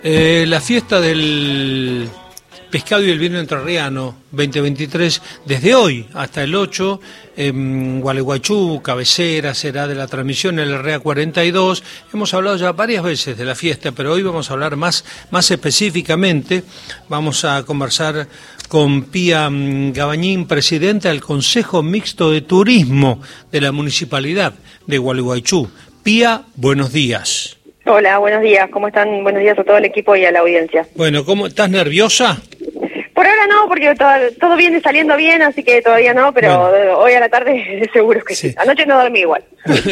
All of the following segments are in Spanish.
La fiesta del pescado y el vino entrerriano 2023, desde hoy hasta el 8, en Gualeguaychú, cabecera, será de la transmisión en el REA 42. Hemos hablado ya varias veces de la fiesta, pero hoy vamos a hablar más específicamente. Vamos a conversar con Pía Gabañín, presidenta del Consejo Mixto de Turismo de la Municipalidad de Gualeguaychú. Pía, buenos días. Hola, buenos días, ¿cómo están? Buenos días a todo el equipo y a la audiencia. Bueno, ¿cómo estás? ¿Nerviosa? Por ahora no, porque todo viene saliendo bien, así que todavía no, pero bueno, hoy a la tarde seguro que sí. Anoche no dormí igual.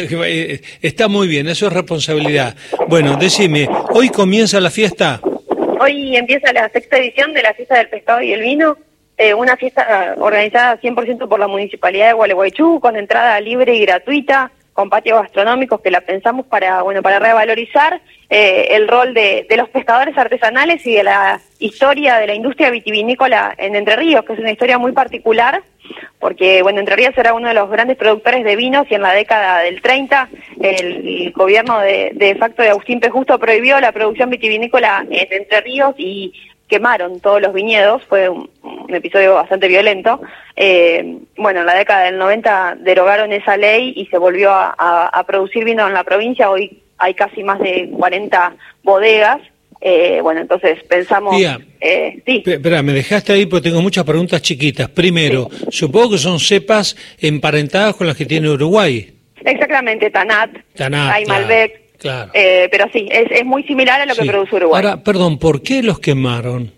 Está muy bien, eso es responsabilidad. Bueno, decime, ¿hoy comienza la fiesta? Hoy empieza la 6ª edición de la Fiesta del Pescado y el Vino, una fiesta organizada 100% por la Municipalidad de Gualeguaychú, con entrada libre y gratuita, con patios gastronómicos que la pensamos para revalorizar el rol de los pescadores artesanales y de la historia de la industria vitivinícola en Entre Ríos, que es una historia muy particular, porque Entre Ríos era uno de los grandes productores de vinos y en la década del 30 el gobierno de facto de Agustín P. Justo prohibió la producción vitivinícola en Entre Ríos y quemaron todos los viñedos. Fue un episodio bastante violento. En la década del 90 derogaron esa ley y se volvió a producir vino en la provincia. Hoy hay casi más de 40 bodegas. Entonces pensamos... Tía, sí. Espera, me dejaste ahí porque tengo muchas preguntas chiquitas. Primero, sí. Supongo que son cepas emparentadas con las que tiene Uruguay. Exactamente, Tanat, hay Malbec. Claro. Pero sí, es muy similar a lo que produce Uruguay. Ahora, perdón, ¿por qué los quemaron?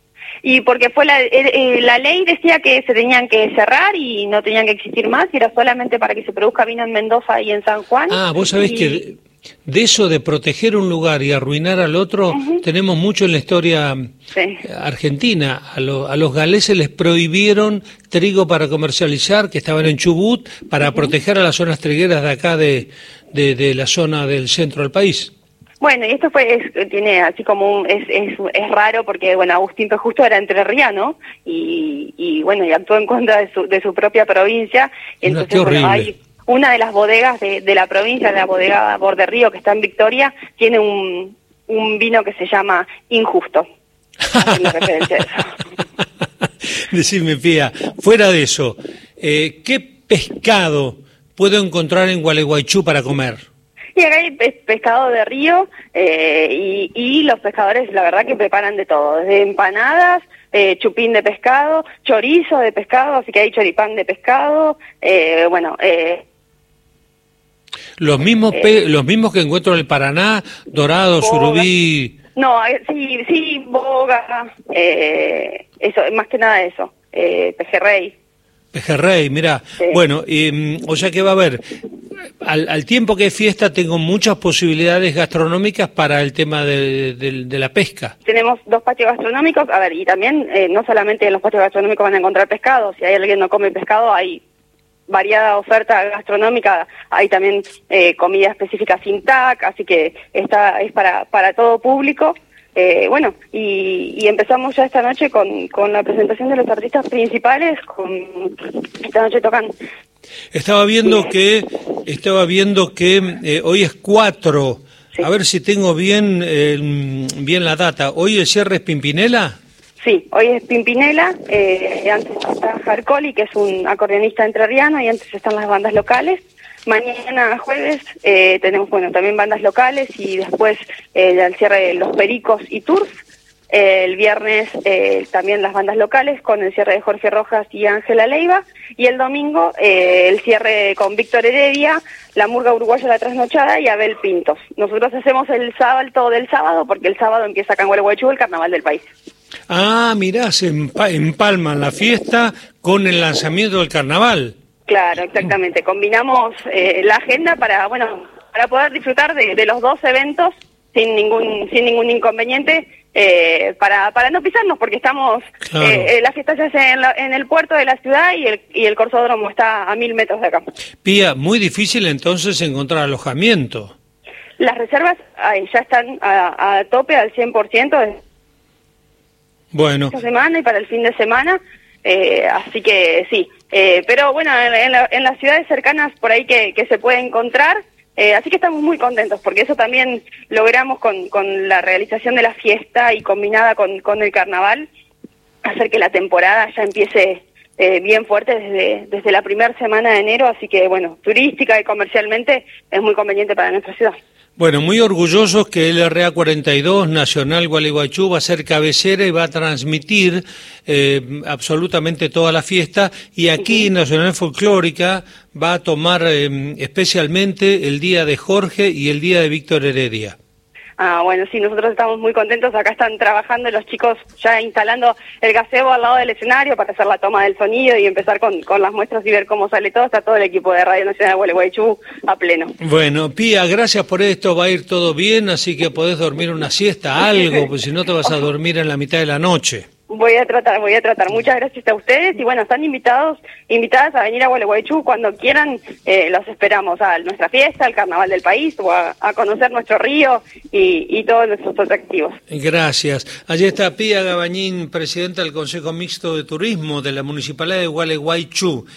Y porque fue la ley decía que se tenían que cerrar y no tenían que existir más, y era solamente para que se produzca vino en Mendoza y en San Juan. Ah, vos sabés que de eso de proteger un lugar y arruinar al otro, tenemos mucho en la historia argentina. A los galeses les prohibieron trigo para comercializar, que estaban en Chubut, para proteger a las zonas trigueras de acá de la zona del centro del país. Bueno, y esto tiene así como es raro porque Agustín P. Justo era entrerriano y actuó en contra de su propia provincia. Entonces, qué horrible. Hay una de las bodegas de la provincia, la bodega Borderrío, que está en Victoria, tiene un vino que se llama Injusto. Haciendo referencia a eso. Decime, Pía, fuera de eso, ¿qué pescado puedo encontrar en Gualeguaychú para comer? Y acá hay pescado de río y los pescadores la verdad que preparan de todo, desde empanadas, chupín de pescado, chorizo de pescado, así que hay choripán de pescado, Los mismos que encuentro en el Paraná, dorado, surubí... No, sí, boga, eso, más que nada eso, pejerrey. Pejerrey, mirá. Sí. Bueno, o sea que va a haber, al tiempo que es fiesta, tengo muchas posibilidades gastronómicas para el tema de la pesca. Tenemos 2 patios gastronómicos, y también no solamente en los patios gastronómicos van a encontrar pescado, si hay alguien que no come pescado, hay variada oferta gastronómica, hay también comida específica sin TAC, así que esta es para todo público. Y empezamos ya esta noche con la presentación de los artistas principales. Esta noche tocan. Estaba viendo que hoy es 4. Sí. A ver si tengo bien la data. ¿Hoy el cierre es Pimpinela? Sí, hoy es Pimpinela. Antes está Jarcoli, que es un acordeonista entrerriano, y antes están las bandas locales. Mañana jueves tenemos también bandas locales y después al cierre de Los Pericos y Tours. El viernes también las bandas locales con el cierre de Jorge Rojas y Ángela Leiva, y el domingo el cierre con Víctor Heredia, la Murga Uruguaya La Trasnochada y Abel Pintos. Nosotros hacemos el sábado del sábado porque el sábado empieza acá en Gualeguaychú el Carnaval del País. Ah, mirá, se empalman la fiesta con el lanzamiento del carnaval. Claro, exactamente. Combinamos la agenda para poder disfrutar de los 2 eventos sin ningún inconveniente, para no pisarnos, porque estamos la fiesta se hace en el puerto de la ciudad y el corsódromo está a 1000 metros de acá. Pía, muy difícil entonces encontrar alojamiento. Las reservas ya están a tope al 100%. Bueno. Esta semana y para el fin de semana, así que sí. Pero en las ciudades cercanas por ahí que se puede encontrar, Así que estamos muy contentos, porque eso también logramos con la realización de la fiesta y combinada con el carnaval, hacer que la temporada ya empiece bien fuerte desde la primera semana de enero, así que bueno, turística y comercialmente es muy conveniente para nuestra ciudad. Bueno, muy orgullosos que el RA42 Nacional Gualeguaychú va a ser cabecera y va a transmitir absolutamente toda la fiesta, y aquí Nacional Folclórica va a tomar especialmente el día de Jorge y el día de Víctor Heredia. Bueno, sí, nosotros estamos muy contentos. Acá están trabajando los chicos ya instalando el gazebo al lado del escenario para hacer la toma del sonido y empezar con las muestras y ver cómo sale todo. Está todo el equipo de Radio Nacional de Gualeguaychú a pleno. Bueno, Pía, gracias por esto. Va a ir todo bien, así que podés dormir una siesta, algo, pues si no te vas a dormir en la mitad de la noche. Voy a tratar. Muchas gracias a ustedes y bueno, están invitadas a venir a Gualeguaychú cuando quieran. Los esperamos a nuestra fiesta, al Carnaval del País o a conocer nuestro río y todos nuestros atractivos. Gracias. Allí está Pía Gabañín, presidenta del Consejo Mixto de Turismo de la Municipalidad de Gualeguaychú.